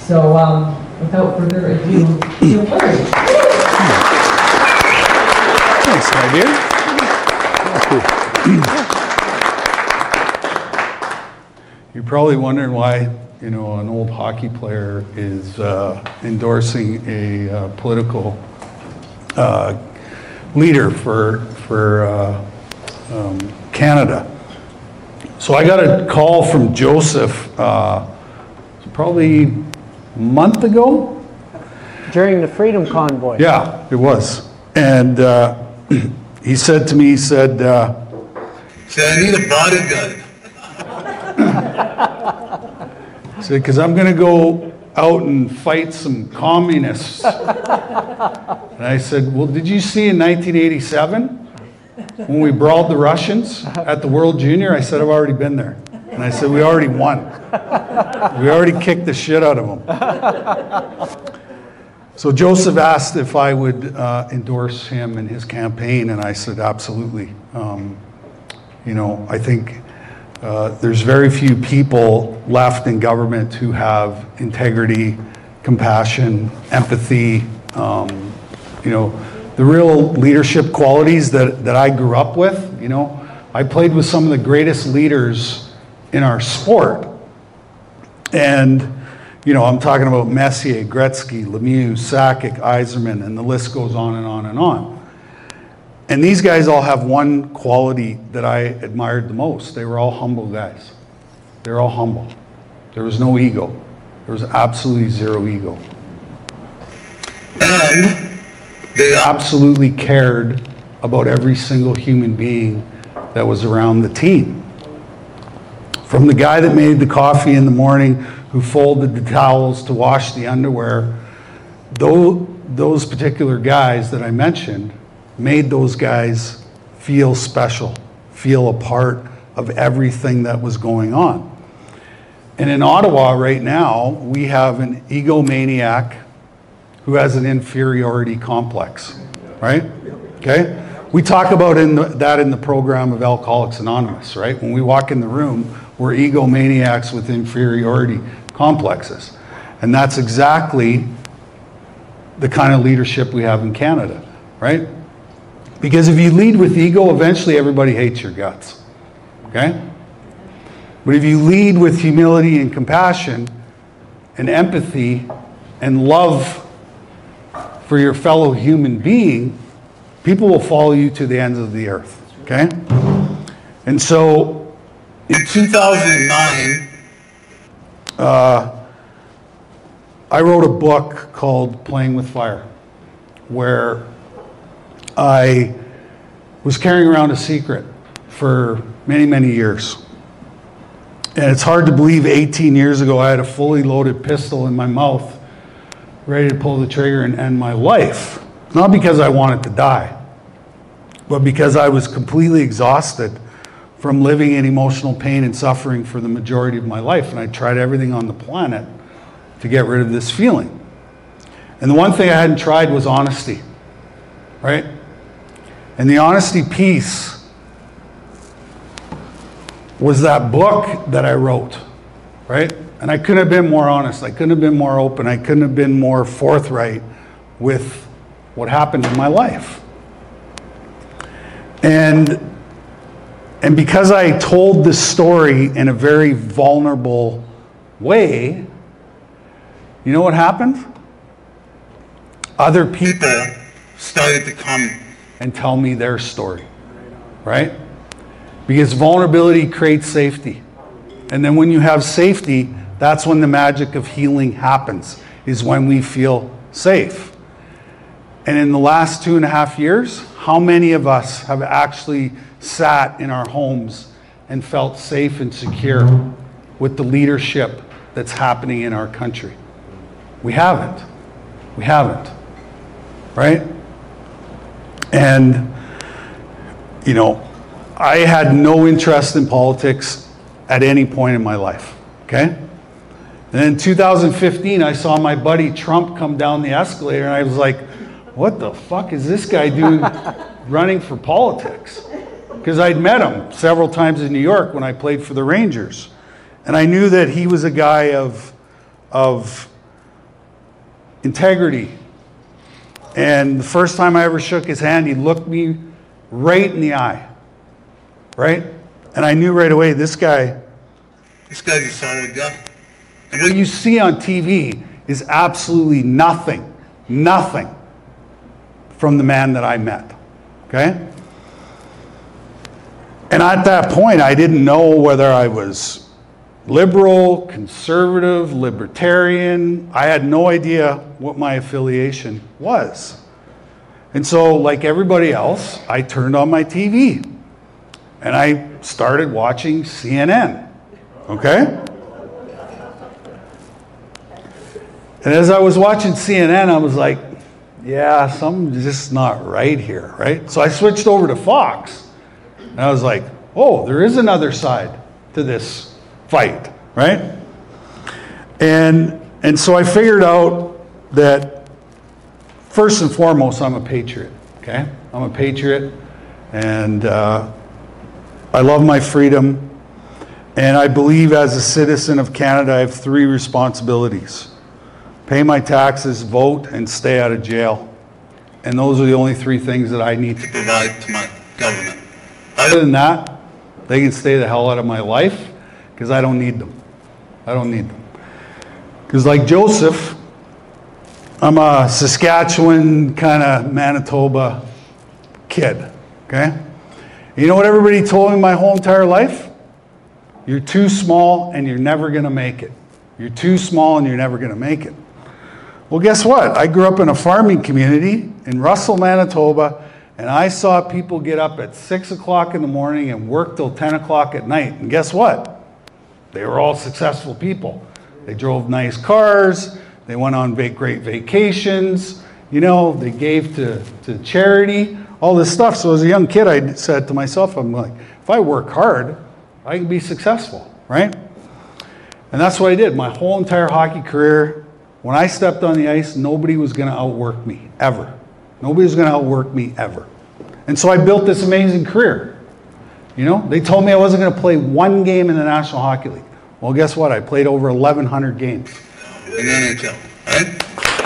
So without further ado, Neil Perry. Thanks, my dear. You're probably wondering why, you know, an old hockey player is endorsing a political leader for Canada. So I got a call from Joseph probably a month ago. During the Freedom Convoy. Yeah, it was. And he said to me, he said, I need a bodyguard. He said, because I'm going to go out and fight some communists. And I said, well, did you see in 1987 when we brawled the Russians at the World Junior? I said, I've already been there. And I said, we already won. We already kicked the shit out of them. So Joseph asked if I would endorse him in his campaign, and I said, absolutely. You know, I think there's very few people left in government who have integrity, compassion, empathy, you know, the real leadership qualities that I grew up with. You know, I played with some of the greatest leaders in our sport. And, you know, I'm talking about Messier, Gretzky, Lemieux, Sakic, Yzerman, and the list goes on and on and on. And these guys all have one quality that I admired the most. They were all humble guys. They were all humble. There was no ego. There was absolutely zero ego. And they absolutely cared about every single human being that was around the team. From the guy that made the coffee in the morning, who folded the towels to wash the underwear, those particular guys that I mentioned made those guys feel special, feel a part of everything that was going on. And in Ottawa right now, we have an egomaniac who has an inferiority complex, right? Okay? We talk about that in the program of Alcoholics Anonymous, right? When we walk in the room, we're egomaniacs with inferiority complexes. And that's exactly the kind of leadership we have in Canada, right? Because if you lead with ego, eventually everybody hates your guts, okay? But if you lead with humility and compassion and empathy and love for your fellow human being, people will follow you to the ends of the earth, okay? And so in 2009, I wrote a book called Playing with Fire, where I was carrying around a secret for many, many years. And it's hard to believe 18 years ago I had a fully loaded pistol in my mouth, ready to pull the trigger and end my life. Not because I wanted to die, but because I was completely exhausted from living in emotional pain and suffering for the majority of my life. And I tried everything on the planet to get rid of this feeling. And the one thing I hadn't tried was honesty, right? And the honesty piece was that book that I wrote, right? And I couldn't have been more honest. I couldn't have been more open. I couldn't have been more forthright with what happened in my life. And because I told this story in a very vulnerable way, you know what happened? Other people started to come and tell me their story, right? Because vulnerability creates safety. And then when you have safety, that's when the magic of healing happens, is when we feel safe. And in the last 2.5 years, how many of us have actually sat in our homes and felt safe and secure with the leadership that's happening in our country? We haven't. We haven't. Right? And, you know, I had no interest in politics at any point in my life. Okay? And in 2015, I saw my buddy Trump come down the escalator, and I was like, what the fuck is this guy doing running for politics? Because I'd met him several times in New York when I played for the Rangers. And I knew that he was a guy of integrity. And the first time I ever shook his hand, he looked me right in the eye, right? And I knew right away, this guy's a solid guy. And what you see on TV is absolutely nothing from the man that I met, okay? And at that point, I didn't know whether I was liberal, conservative, libertarian. I had no idea what my affiliation was. And so, like everybody else, I turned on my TV and I started watching CNN, okay? And as I was watching CNN, I was like, yeah, something's just not right here, right? So I switched over to Fox. And I was like, oh, there is another side to this fight, right? And so I figured out that first and foremost, I'm a patriot, okay? I'm a patriot, and I love my freedom, and I believe as a citizen of Canada, I have 3 responsibilities: pay my taxes, vote, and stay out of jail. And those are the only 3 things that I need to provide to my government. Other than that, they can stay the hell out of my life, because I don't need them. I don't need them. Because like Joseph, I'm a Saskatchewan kind of Manitoba kid, okay? You know what everybody told me my whole entire life? You're too small and you're never gonna make it. You're too small and you're never gonna make it. Well, guess what? I grew up in a farming community in Russell, Manitoba, and I saw people get up at 6 o'clock in the morning and work till 10 o'clock at night. And guess what? They were all successful people. They drove nice cars. They went on great vacations. You know, they gave to charity, all this stuff. So as a young kid, I said to myself, I'm like, if I work hard, I can be successful, right? And that's what I did. My whole entire hockey career, when I stepped on the ice, nobody was going to outwork me, ever. Nobody was going to outwork me, ever. And so I built this amazing career. You know, they told me I wasn't going to play 1 game in the National Hockey League. Well, guess what? I played over 1,100 games. In the NHL, right?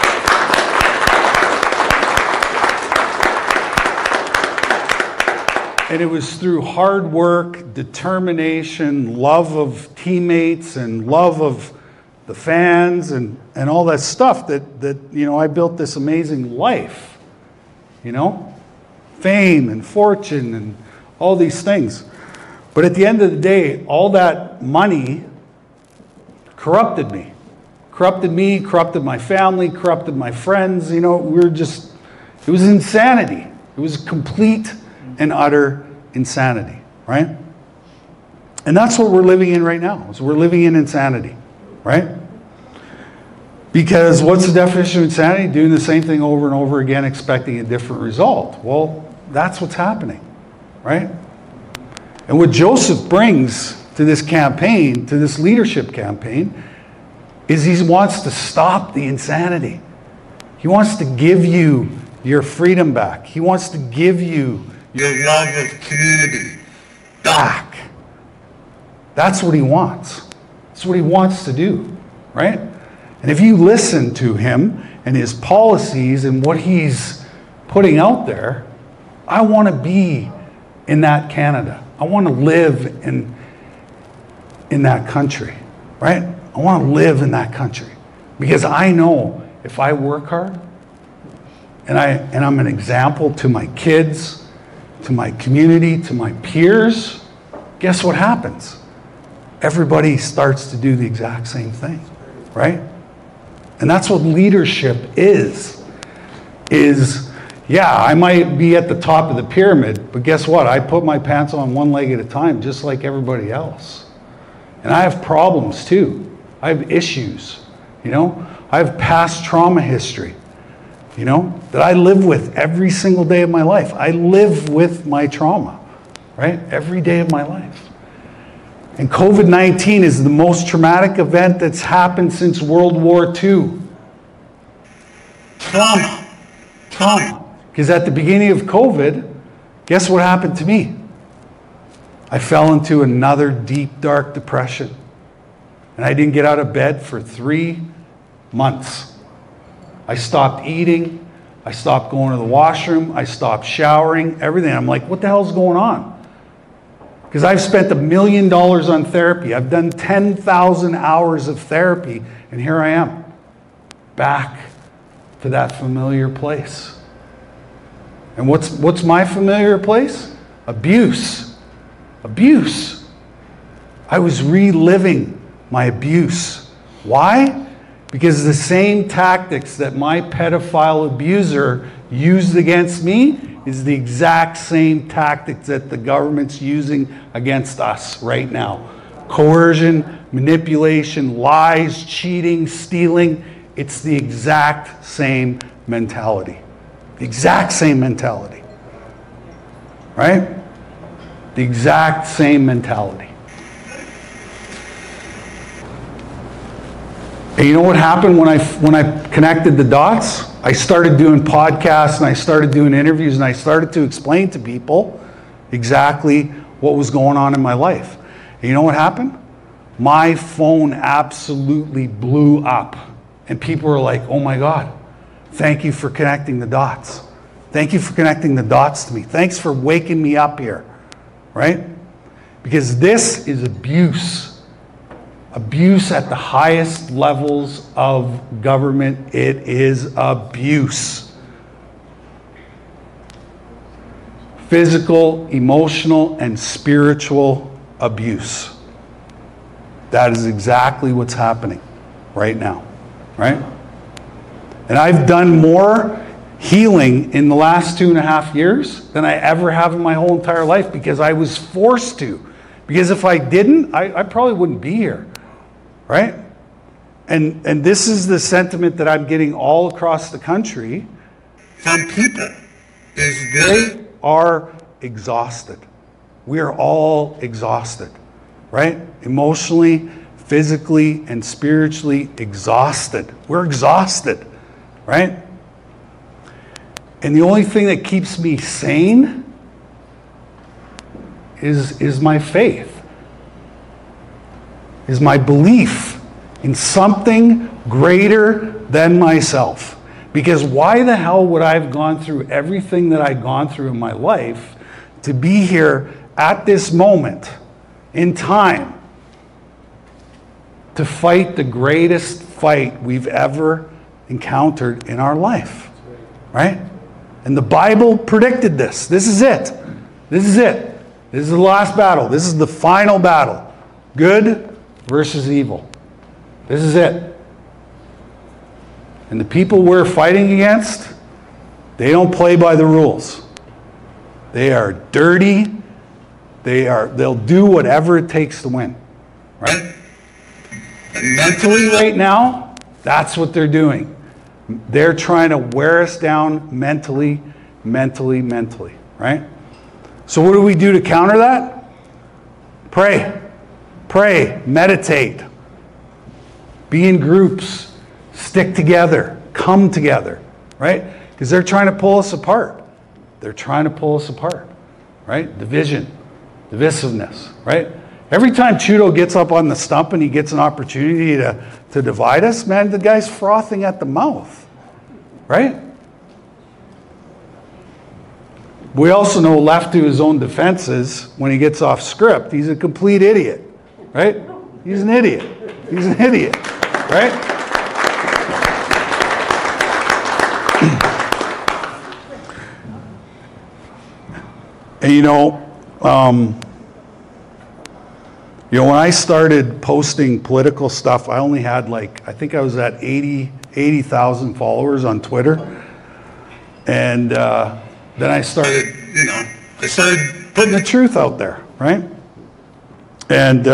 And it was through hard work, determination, love of teammates, and love of the fans, and all that stuff that you know, I built this amazing life. You know, fame and fortune and all these things. But at the end of the day, all that money corrupted me. Corrupted my family, corrupted my friends. You know, it was insanity. It was complete and utter insanity, right? And that's what we're living in right now. So we're living in insanity, right? Because what's the definition of insanity? Doing the same thing over and over again, expecting a different result. Well, that's what's happening, right? And what Joseph brings to this campaign, to this leadership campaign, is he wants to stop the insanity. He wants to give you your freedom back. He wants to give you your love of community back. That's what he wants. That's what he wants to do, right? And if you listen to him and his policies and what he's putting out there, I want to be in that Canada. I want to live in that country, right? I want to live in that country because I know if I work hard and I'm an example to my kids, to my community, to my peers, guess what happens? Everybody starts to do the exact same thing, right? And that's what leadership is, yeah, I might be at the top of the pyramid, but guess what? I put my pants on 1 leg at a time, just like everybody else. And I have problems too. I have issues, you know? I have past trauma history, you know, that I live with every single day of my life. I live with my trauma, right? Every day of my life. And COVID-19 is the most traumatic event that's happened since World War II. Trauma. Because at the beginning of COVID, guess what happened to me? I fell into another deep, dark depression. And I didn't get out of bed for 3 months. I stopped eating. I stopped going to the washroom. I stopped showering, everything. I'm like, what the hell's going on? Because I've spent $1 million on therapy. I've done 10,000 hours of therapy, and here I am, back to that familiar place. And what's my familiar place? Abuse. Abuse. I was reliving my abuse. Why? Because the same tactics that my pedophile abuser used against me is the exact same tactics that the government's using against us right now. Coercion, manipulation, lies, cheating, stealing. It's the exact same mentality. The exact same mentality. Right? The exact same mentality. And you know what happened when I connected the dots? I started doing podcasts and I started doing interviews and I started to explain to people exactly what was going on in my life. And you know what happened? My phone absolutely blew up. And people were like, oh my God, thank you for connecting the dots. Thank you for connecting the dots to me. Thanks for waking me up here, right? Because this is abuse. Abuse at the highest levels of government. It is abuse. Physical, emotional, and spiritual abuse. That is exactly what's happening right now, right? And I've done more healing in the last 2.5 years than I ever have in my whole entire life because I was forced to. Because if I didn't, I probably wouldn't be here. Right? And this is the sentiment that I'm getting all across the country from people, is they are exhausted. We are all exhausted, right? Emotionally, physically, and spiritually exhausted. We're exhausted, right? And the only thing that keeps me sane is my faith. Is my belief in something greater than myself. Because why the hell would I have gone through everything that I've gone through in my life to be here at this moment in time to fight the greatest fight we've ever encountered in our life? Right? And the Bible predicted this. This is it. This is it. This is the last battle. This is the final battle. Good versus evil. This is it. And the people we're fighting against, they don't play by the rules. They are dirty. They'll do whatever it takes to win. Right? And mentally right now, that's what they're doing. They're trying to wear us down mentally, right? So what do we do to counter that? Pray. Pray, meditate, be in groups, stick together, come together, right? Because they're trying to pull us apart. They're trying to pull us apart, right? Division, divisiveness, right? Every time Trudeau gets up on the stump and he gets an opportunity to divide us, man, the guy's frothing at the mouth, right? We also know, left to his own defenses, when he gets off script, he's a complete idiot. Right? He's an idiot. He's an idiot. Right? And when I started posting political stuff, I only had I think I was at 80,000 followers on Twitter. And then I started putting the truth out there, right? And,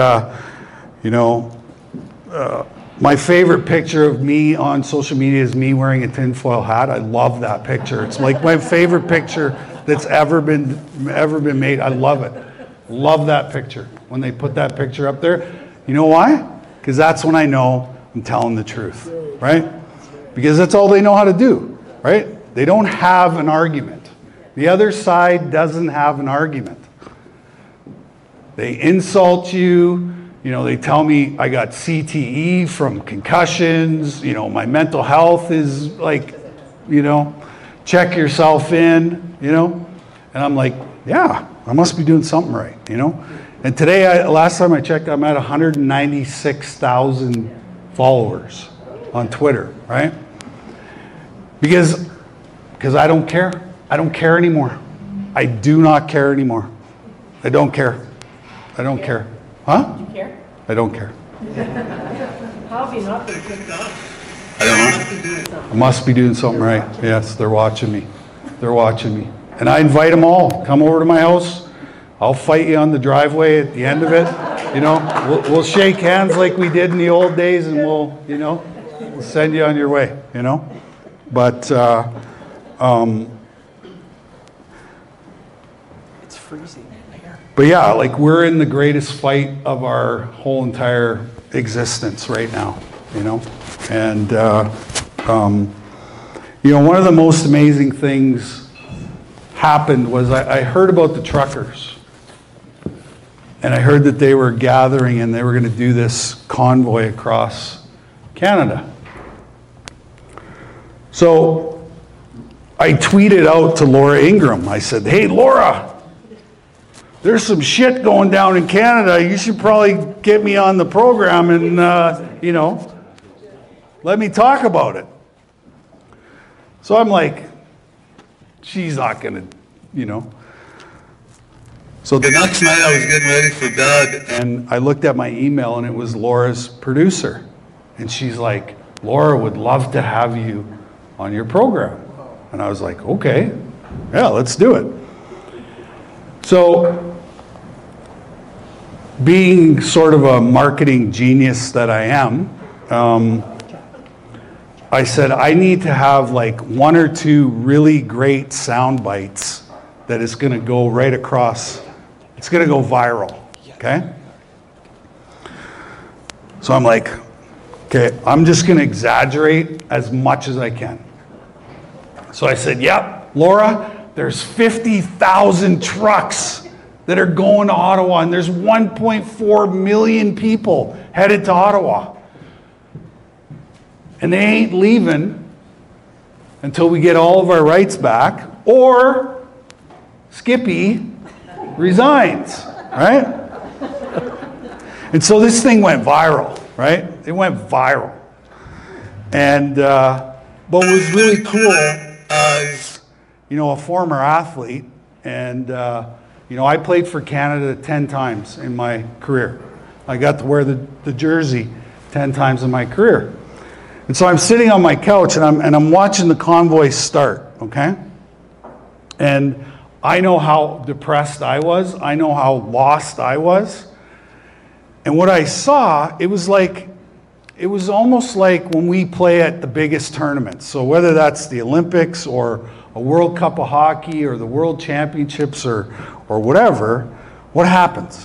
my favorite picture of me on social media is me wearing a tinfoil hat. I love that picture. It's like my favorite picture that's ever been made. I love it. Love that picture. When they put that picture up there. You know why? Because that's when I know I'm telling the truth, right? Because that's all they know how to do, right? They don't have an argument. The other side doesn't have an argument. They insult you, You know, they tell me I got CTE from concussions, you know, my mental health is like, you know, check yourself in, you know. And I'm like, yeah, I must be doing something right, you know. And today, last time I checked, I'm at 196,000 followers on Twitter, right? Because I don't care. I don't care anymore. I do not care anymore. I don't care. I don't care. Huh? You care? I don't care. How have you not been kicked off? I don't know. I must be doing something right. Yes, they're watching me. They're watching me. And I invite them all. Come over to my house. I'll fight you on the driveway at the end of it. You know, we'll shake hands like we did in the old days, and we'll, you know, we'll send you on your way, you know. But It's freezing here. But yeah, like we're in the greatest fight of our whole entire existence right now, you know? And, you know, one of the most amazing things happened was I heard about the truckers. And I heard that they were gathering and they were going to do this convoy across Canada. So I tweeted out to Laura Ingram. I said, hey, Laura, there's some shit going down in Canada. You should probably get me on the program and, you know, let me talk about it. So I'm like, she's not going to, you know. So the next night I was getting ready for bed and I looked at my email and it was Laura's producer. And she's like, Laura would love to have you on your program. And I was like, okay, yeah, let's do it. So being sort of a marketing genius that I am, I said, I need to have like one or two really great sound bites that is going to go right across. It's going to go viral, okay? So I'm like, okay, I'm just going to exaggerate as much as I can. So I said, yep, Laura, there's 50,000 trucks that are going to Ottawa, and there's 1.4 million people headed to Ottawa. And they ain't leaving until we get all of our rights back, or Skippy resigns, right? And so this thing went viral, right? It went viral. And what was really cool is, you know, a former athlete, and you know, I played for Canada 10 times in my career. I got to wear the jersey 10 times in my career. And so I'm sitting on my couch and I'm watching the convoy start, okay? And I know how depressed I was. I know how lost I was. And what I saw, it was almost like when we play at the biggest tournaments. So whether that's the Olympics or a World Cup of Hockey or the World Championships or whatever, what happens?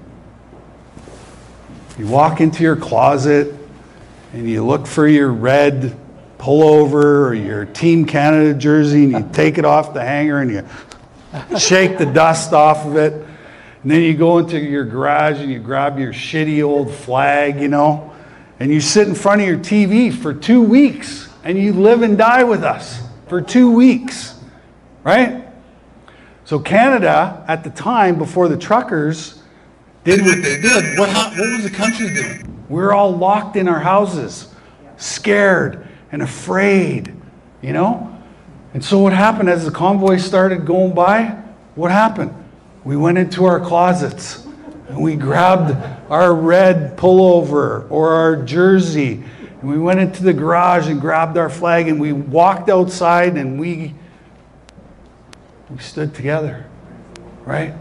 You walk into your closet and you look for your red pullover or your Team Canada jersey and you take it off the hanger and you shake the dust off of it. And then you go into your garage and you grab your shitty old flag, you know, and you sit in front of your TV for 2 weeks and you live and die with us for 2 weeks, right? So Canada, at the time, before the truckers did what they did, what was the country doing? We were all locked in our houses, scared and afraid, you know? And so what happened as the convoy started going by? What happened? We went into our closets and we grabbed our red pullover or our jersey and we went into the garage and grabbed our flag and we walked outside and we stood together, right?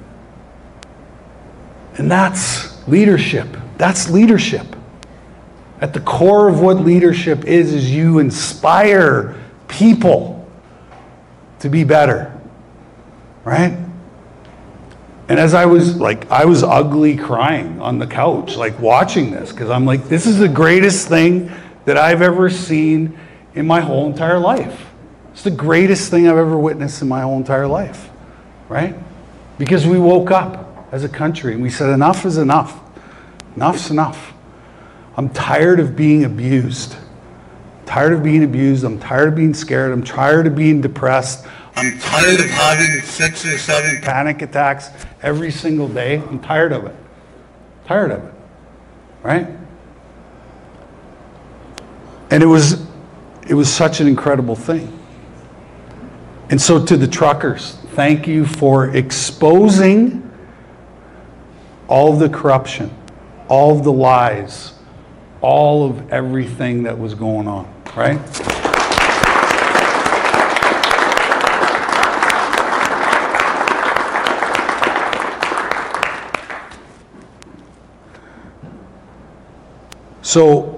And that's leadership. That's leadership. At the core of what leadership is you inspire people to be better, right? And as I was ugly crying on the couch, like watching this, because I'm like, this is the greatest thing that I've ever seen in my whole entire life. It's the greatest thing I've ever witnessed in my whole entire life, right? Because we woke up as a country and we said, enough is enough. Enough's enough. I'm tired of being abused. Tired of being abused. I'm tired of being scared. I'm tired of being depressed. I'm tired of having 6 or 7 panic attacks every single day. I'm tired of it. Tired of it. Right? And it was such an incredible thing. And so to the truckers, thank you for exposing all of the corruption, all of the lies, all of everything that was going on, right? So,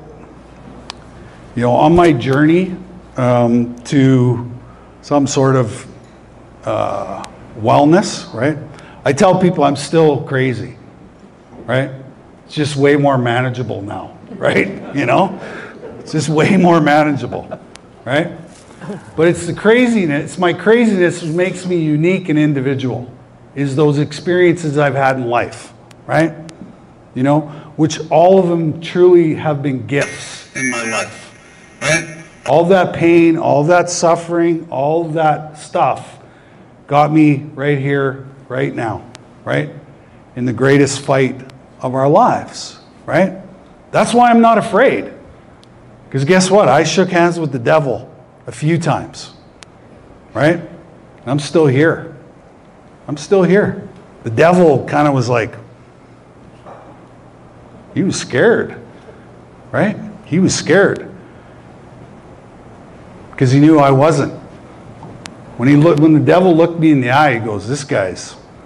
on my journey to some sort of wellness, right? I tell people I'm still crazy, right? It's just way more manageable now, right? It's just way more manageable, right? But it's the craziness, my craziness that makes me unique and individual, is those experiences I've had in life, right? Which all of them truly have been gifts in my life, right? All that pain, all that suffering, all that stuff got me right here, right now, right? In the greatest fight of our lives, right? That's why I'm not afraid. Because guess what? I shook hands with the devil a few times, right? And I'm still here. I'm still here. The devil kind of was like, he was scared, right? He was scared. Because he knew I wasn't. When the devil looked me in the eye, he goes, this guy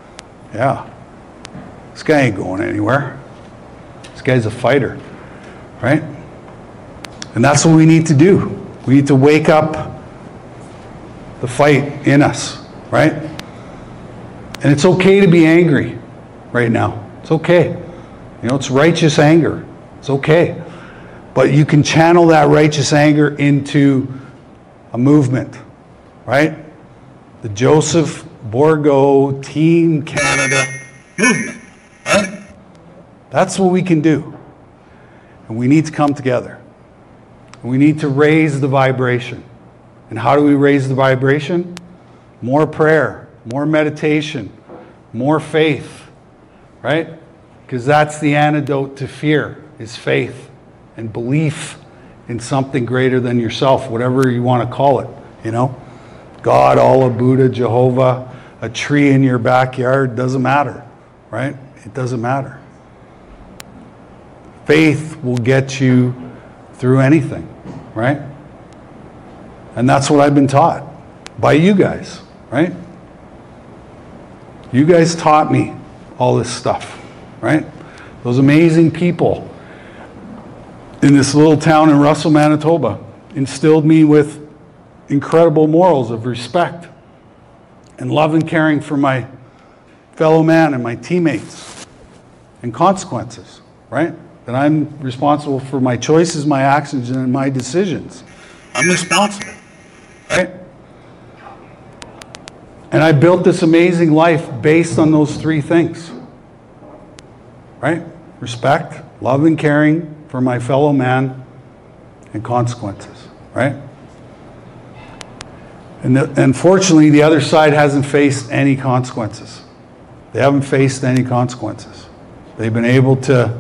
ain't going anywhere. This guy's a fighter, right? And that's what we need to do. We need to wake up the fight in us, right? And it's okay to be angry right now. It's okay. It's righteous anger. It's okay. But you can channel that righteous anger into a movement, right? The Joseph Bourgault Team Canada movement, right? That's what we can do. And we need to come together. And we need to raise the vibration. And how do we raise the vibration? More prayer, more meditation, more faith, right? Because that's the antidote to fear, is faith and belief in something greater than yourself, whatever you want to call it, God, Allah, Buddha, Jehovah, a tree in your backyard, doesn't matter, right? It doesn't matter. Faith will get you through anything, right? And that's what I've been taught by you guys, right? You guys taught me all this stuff, right? Those amazing people in this little town in Russell, Manitoba, instilled me with incredible morals of respect and love and caring for my fellow man and my teammates, and consequences, right? That I'm responsible for my choices, my actions, and my decisions. I'm responsible, right? And I built this amazing life based on those 3 things, right? Respect, love and caring for my fellow man, and consequences, right? And unfortunately, the other side hasn't faced any consequences. They haven't faced any consequences. They've been able to,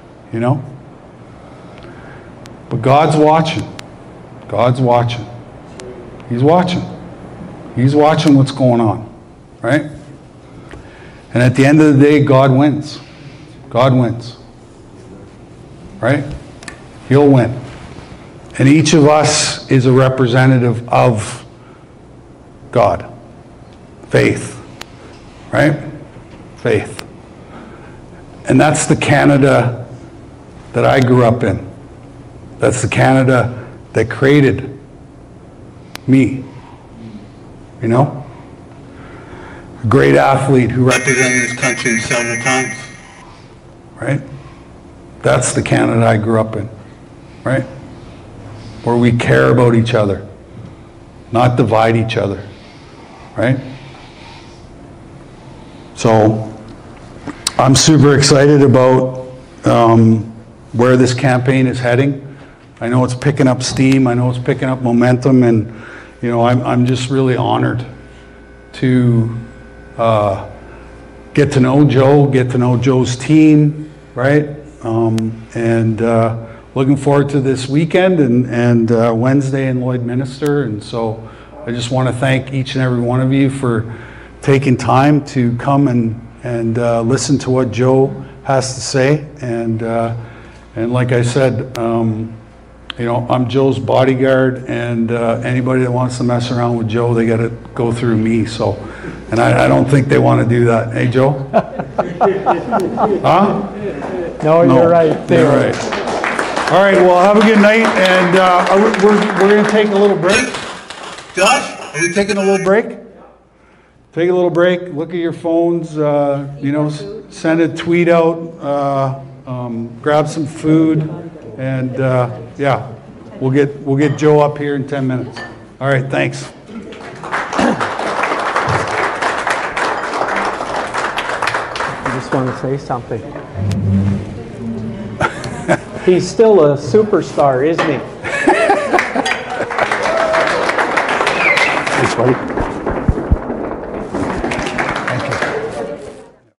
but God's watching. God's watching. He's watching. He's watching what's going on, right? And at the end of the day, God wins. God wins. Right? He'll win. And each of us is a representative of God. Faith. Right? Faith. And that's the Canada that I grew up in. That's the Canada that created me. A great athlete who represented his country several times. Right? That's the Canada I grew up in, right? Where we care about each other, not divide each other, right? So I'm super excited about where this campaign is heading. I know it's picking up steam. I know it's picking up momentum, and you know, I'm just really honored to get to know Joe, get to know Joe's team, right? And looking forward to this weekend and Wednesday in Lloydminster. And so I just want to thank each and every one of you for taking time to come and listen to what Joe has to say. And like I said, you know, I'm Joe's bodyguard, and anybody that wants to mess around with Joe, they got to go through me. So, and I don't think they want to do that. Hey, Joe? Huh? No, you're right. You're right. All right, well, have a good night, and we're going to take a little break. Josh, are we taking a little break? Take a little break, look at your phones, you know, send a tweet out, grab some food, and yeah, we'll get Joe up here in 10 minutes. All right, thanks. I just want to say something. He's still a superstar, isn't he? Thanks, buddy.